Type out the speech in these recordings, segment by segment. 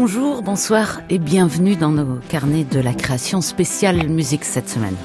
Bonjour, bonsoir et bienvenue dans nos carnets de la création spéciale musique cette semaine.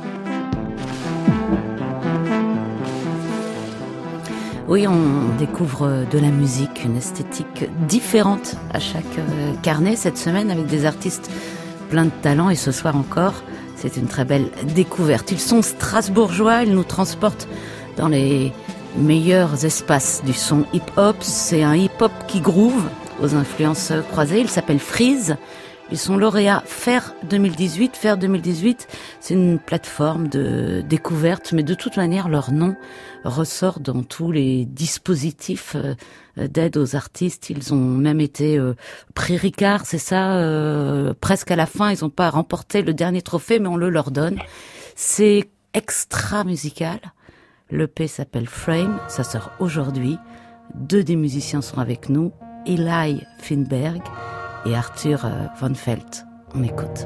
Oui, on découvre de la musique, une esthétique différente à chaque carnet cette semaine avec des artistes pleins de talent et ce soir encore, c'est une très belle découverte. Ils sont strasbourgeois, ils nous transportent dans les meilleurs espaces du son hip-hop. C'est un hip-hop qui groove aux influences croisées. Ils s'appellent Freeze. Ils sont lauréats FAIR 2018. FAIR 2018, c'est une plateforme de découverte, mais de toute manière, leur nom ressort dans tous les dispositifs d'aide aux artistes. Ils ont même été prix Ricard, c'est ça, presque à la fin. Ils n'ont pas remporté le dernier trophée, mais on le leur donne. C'est extra musical. L'EP s'appelle Frame, ça sort aujourd'hui. Deux des musiciens sont avec nous, Eli Finberg et Arthur Von Felt. On écoute.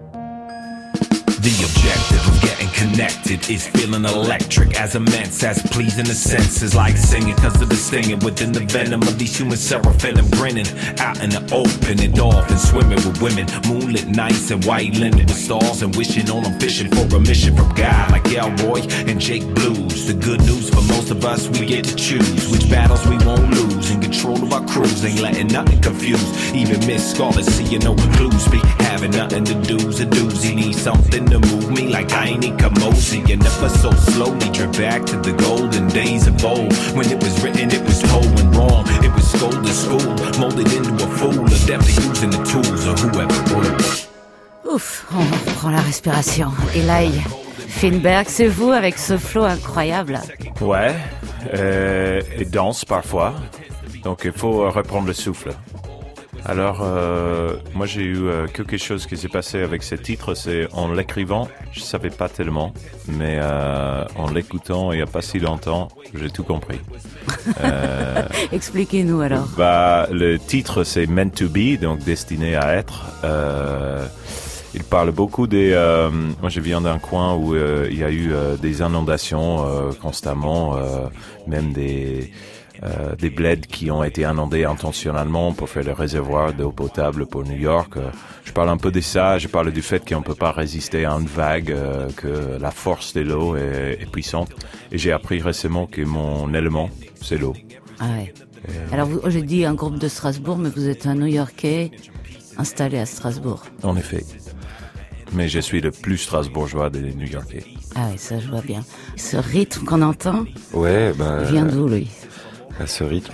The objective of getting connected is feeling electric as immense as pleasing the senses, like singing cause of the stinging within the venom of these human seraphim grinning out in the open and off and swimming with women, moonlit nights and white linen with stars and wishing on I'm fishing for a mission from God like Elroy and Jake Blues. The good news for most of us, we get to choose which battles we won't lose. In control of our crews, ain't letting nothing confuse. Even Miss Scarlet seeing no clues, be having nothing to do's a doozy. Need something to move me like I ain't Kamosi. And ever so slowly drift back to the golden days of old. When it was written, it was told when wrong. It was scolded school, molded into a fool, adept to using the tools of whoever rules. Ouf, on reprend la respiration. Eli Finberg, c'est vous avec ce flow incroyable. Ouais, et danse parfois. Donc il faut reprendre le souffle. Alors, moi j'ai eu quelque chose qui s'est passé avec ce titre, c'est en l'écrivant, je savais pas tellement, mais en l'écoutant il y a pas si longtemps, j'ai tout compris. Expliquez-nous alors. Le titre c'est Meant to Be, donc destiné à être. Il parle beaucoup des... moi je viens d'un coin où il y a eu des inondations constamment, même des bleds qui ont été inondés intentionnellement pour faire le réservoir d'eau potable pour New York. Je parle un peu de ça, je parle du fait qu'on ne peut pas résister à une vague, que la force de l'eau est puissante. Et j'ai appris récemment que mon élément, c'est l'eau. Ah ouais. Alors j'ai dit un groupe de Strasbourg, mais vous êtes un New-Yorkais installé à Strasbourg. En effet. Mais je suis le plus strasbourgeois des New-Yorkais. Ah oui, ça je vois bien. Ce rythme qu'on entend, vient d'où lui ? Ce rythme,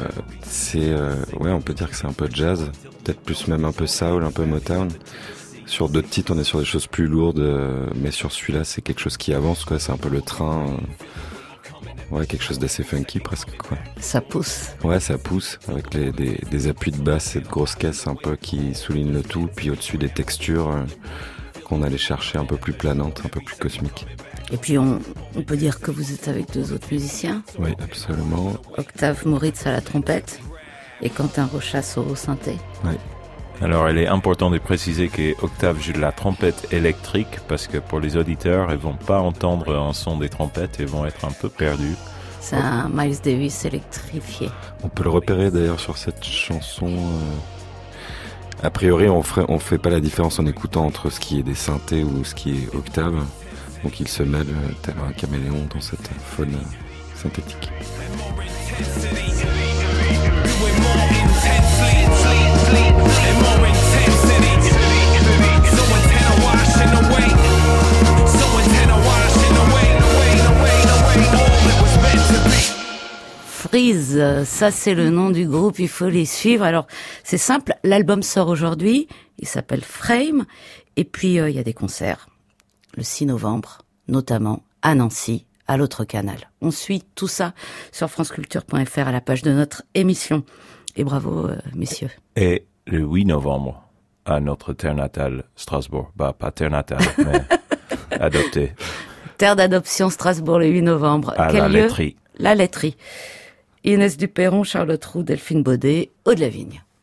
on peut dire que c'est un peu jazz, peut-être plus même un peu soul, un peu Motown. Sur d'autres titres, on est sur des choses plus lourdes, mais sur celui-là, c'est quelque chose qui avance, quoi. C'est un peu le train, quelque chose d'assez funky presque, quoi. Ça pousse. Ouais, ça pousse, avec des appuis de basse et de grosses caisses un peu qui soulignent le tout, puis au-dessus des textures qu'on allait chercher un peu plus planantes, un peu plus cosmiques. Et puis on peut dire que vous êtes avec deux autres musiciens. Oui, absolument. Octave Moritz à la trompette et Quentin Rochas au synthé. Oui. Alors il est important de préciser qu'Octave joue de la trompette électrique parce que pour les auditeurs, ils vont pas entendre un son des trompettes, ils vont être un peu perdus. C'est un Miles Davis électrifié. On peut le repérer d'ailleurs sur cette chanson. A priori, on fait pas la différence en écoutant entre ce qui est des synthés ou ce qui est Octave. Donc il se mêle tel un caméléon dans cette faune synthétique. Freeze, ça c'est le nom du groupe, il faut les suivre. Alors c'est simple, l'album sort aujourd'hui, il s'appelle Frame, et puis il y a des concerts. Le 6 novembre, notamment à Nancy, à l'autre canal. On suit tout ça sur franceculture.fr à la page de notre émission. Et bravo, messieurs. Et le 8 novembre, à notre terre natale, Strasbourg. Pas terre natale, mais adoptée. Terre d'adoption, Strasbourg, le 8 novembre. À Quel la lieu ? laiterie. La laiterie. Inès Duperron, Charlotte Roux, Delphine Baudet, Aude Lavigne.